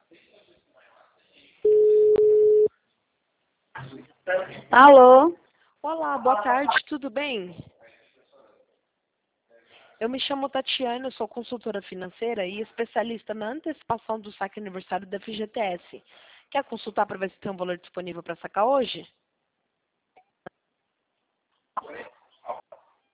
Alô? Olá, boa tarde, tudo bem? Eu me chamo Tatiana, eu sou consultora financeira e especialista na antecipação do saque aniversário da FGTS. Quer consultar para ver se tem um valor disponível para sacar hoje?